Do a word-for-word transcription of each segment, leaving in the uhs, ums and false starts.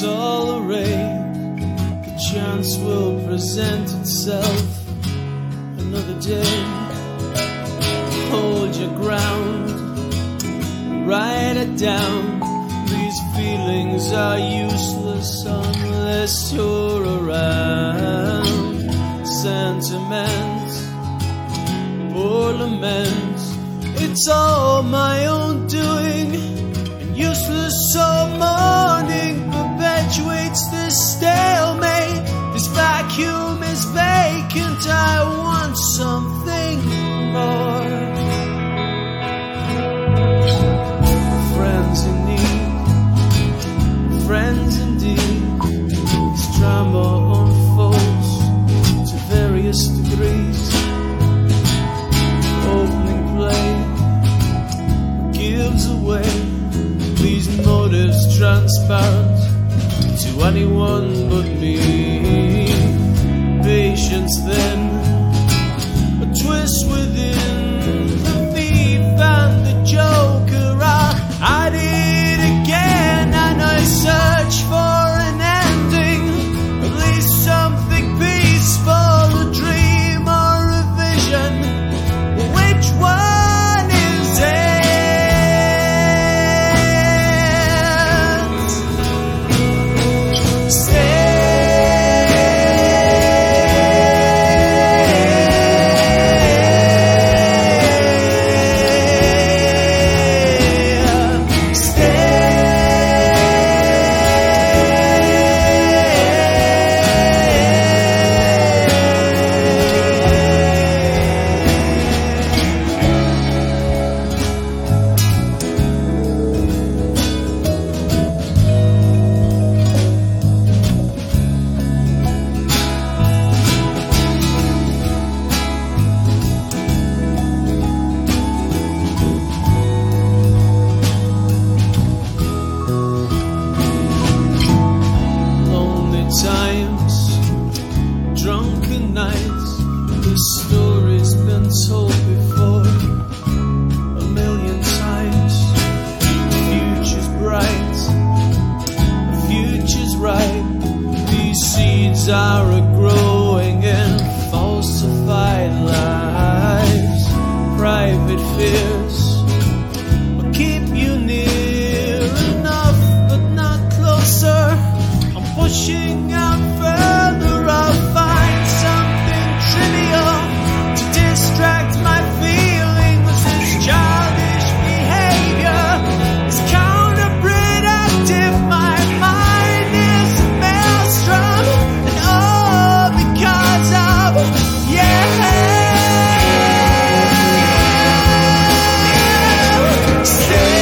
tolerate. The chance will present itself another day. Hold your ground, write it down. These feelings are useless unless you're around. Sentiment or lament, it's all my own doing. And useless soul mourning perpetuates this stalemate. This vacuum is vacant, I want something more. Friends in need, friends indeed. This drama unfolds to various degrees. Opening play gives away these motives transparent to anyone but me. Patience then, a twist within the thief and the joker. I did again and I search for an ending, at least something peaceful, a dream or a vision. Which one is it? Stay. Times, drunken nights, this story's been told before a million times. The future's bright, the future's right. These seeds are a-growing in falsified lies. Private fears will keep you near enough, but not closer. Pushing out further, I'll find something trivial to distract my feelings. This childish behavior is counterproductive. My mind is a maelstrom, and all because of yeah. Stay.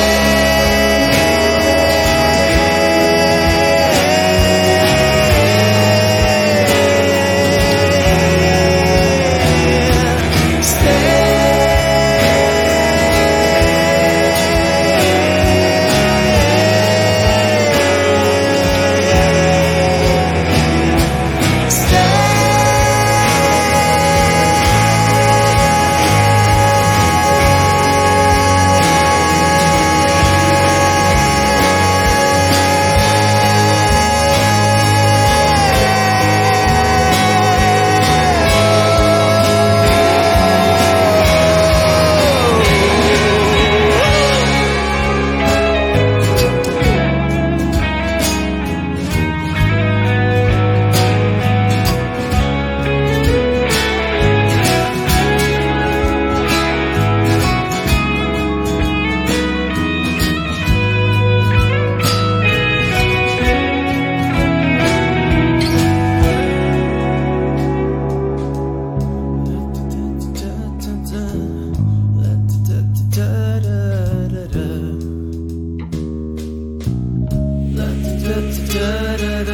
Da da da